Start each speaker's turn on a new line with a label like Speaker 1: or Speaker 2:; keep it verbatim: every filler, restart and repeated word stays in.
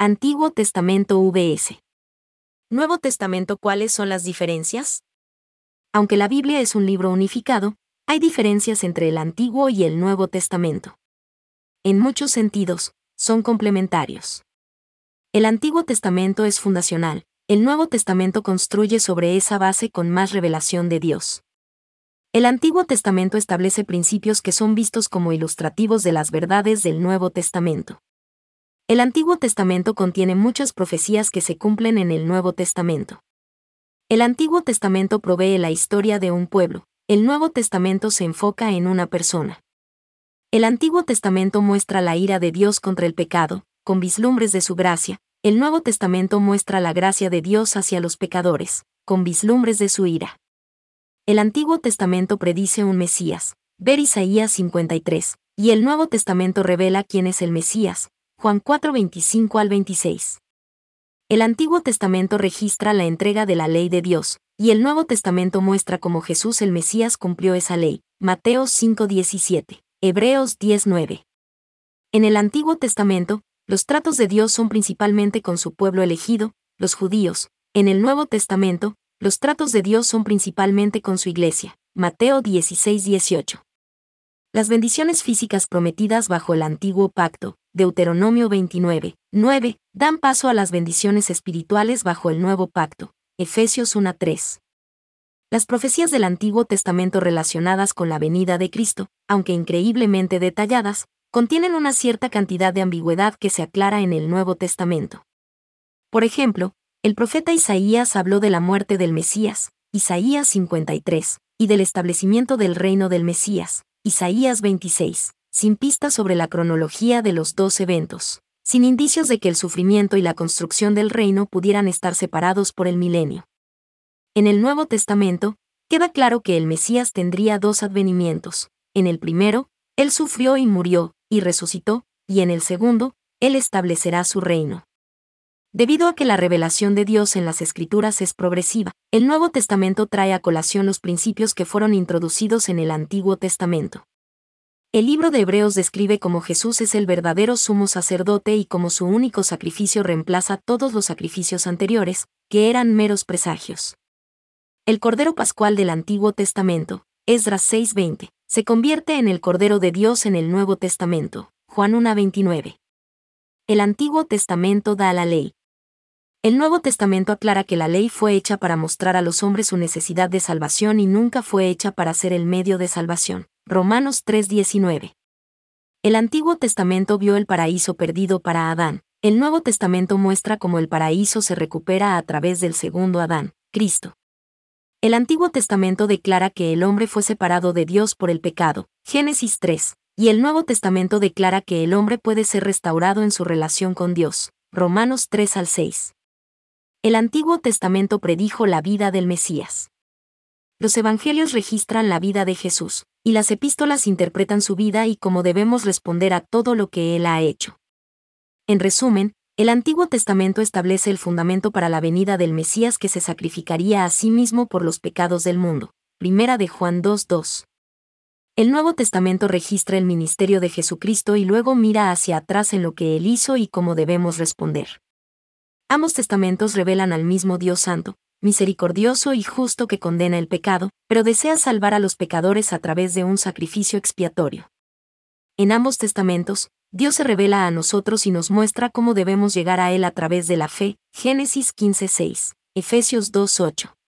Speaker 1: Antiguo Testamento vs. Nuevo Testamento. ¿Cuáles son las diferencias? Aunque la Biblia es un libro unificado, hay diferencias entre el Antiguo y el Nuevo Testamento. En muchos sentidos, son complementarios. El Antiguo Testamento es fundacional, el Nuevo Testamento construye sobre esa base con más revelación de Dios. El Antiguo Testamento establece principios que son vistos como ilustrativos de las verdades del Nuevo Testamento. El Antiguo Testamento contiene muchas profecías que se cumplen en el Nuevo Testamento. El Antiguo Testamento provee la historia de un pueblo, el Nuevo Testamento se enfoca en una persona. El Antiguo Testamento muestra la ira de Dios contra el pecado, con vislumbres de su gracia, el Nuevo Testamento muestra la gracia de Dios hacia los pecadores, con vislumbres de su ira. El Antiguo Testamento predice un Mesías, ver Isaías cincuenta y tres, y el Nuevo Testamento revela quién es el Mesías, Juan cuatro veinticinco al veintiséis. El Antiguo Testamento registra la entrega de la ley de Dios, y el Nuevo Testamento muestra cómo Jesús el Mesías cumplió esa ley, Mateo cinco diecisiete, Hebreos diez nueve. En el Antiguo Testamento, los tratos de Dios son principalmente con su pueblo elegido, los judíos. En el Nuevo Testamento, los tratos de Dios son principalmente con su iglesia, Mateo dieciséis dieciocho. Las bendiciones físicas prometidas bajo el Antiguo Pacto, Deuteronomio veintinueve, nueve, dan paso a las bendiciones espirituales bajo el Nuevo Pacto, Efesios uno tres. Las profecías del Antiguo Testamento relacionadas con la venida de Cristo, aunque increíblemente detalladas, contienen una cierta cantidad de ambigüedad que se aclara en el Nuevo Testamento. Por ejemplo, el profeta Isaías habló de la muerte del Mesías, Isaías cincuenta y tres, y del establecimiento del reino del Mesías, Isaías veintiséis, sin pistas sobre la cronología de los dos eventos, sin indicios de que el sufrimiento y la construcción del reino pudieran estar separados por el milenio. En el Nuevo Testamento, queda claro que el Mesías tendría dos advenimientos. En el primero, él sufrió y murió, y resucitó, y en el segundo, él establecerá su reino. Debido a que la revelación de Dios en las Escrituras es progresiva, el Nuevo Testamento trae a colación los principios que fueron introducidos en el Antiguo Testamento. El libro de Hebreos describe cómo Jesús es el verdadero sumo sacerdote y cómo su único sacrificio reemplaza todos los sacrificios anteriores, que eran meros presagios. El Cordero Pascual del Antiguo Testamento, Esdras seis veinte, se convierte en el Cordero de Dios en el Nuevo Testamento, Juan uno veintinueve. El Antiguo Testamento da la ley. El Nuevo Testamento aclara que la ley fue hecha para mostrar a los hombres su necesidad de salvación y nunca fue hecha para ser el medio de salvación. Romanos tres diecinueve. El Antiguo Testamento vio el paraíso perdido para Adán. El Nuevo Testamento muestra cómo el paraíso se recupera a través del segundo Adán, Cristo. El Antiguo Testamento declara que el hombre fue separado de Dios por el pecado, Génesis tres, y el Nuevo Testamento declara que el hombre puede ser restaurado en su relación con Dios, Romanos tres al seis. El Antiguo Testamento predijo la vida del Mesías. Los evangelios registran la vida de Jesús, y las epístolas interpretan su vida y cómo debemos responder a todo lo que él ha hecho. En resumen, el Antiguo Testamento establece el fundamento para la venida del Mesías que se sacrificaría a sí mismo por los pecados del mundo. Primera de Juan dos dos. El Nuevo Testamento registra el ministerio de Jesucristo y luego mira hacia atrás en lo que él hizo y cómo debemos responder. Ambos testamentos revelan al mismo Dios santo, misericordioso y justo que condena el pecado, pero desea salvar a los pecadores a través de un sacrificio expiatorio. En ambos testamentos, Dios se revela a nosotros y nos muestra cómo debemos llegar a Él a través de la fe, Génesis quince seis, Efesios dos ocho.